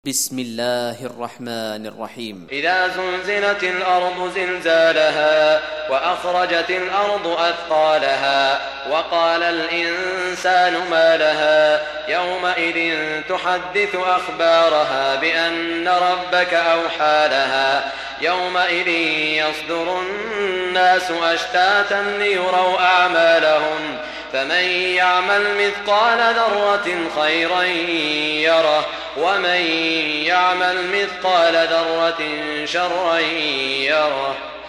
بسم الله الرحمن الرحيم. إذا زلزلت الأرض زلزالها وأخرجت الأرض أثقالها وقال الإنسان ما لها يومئذ تحدث أخبارها بأن ربك أوحى لها يومئذ يصدر الناس أشتاتا ليروا أعمالهم فمن يعمل مثقال ذرة خيرا يره ومن يعمل مثقال ذرة شرا يره.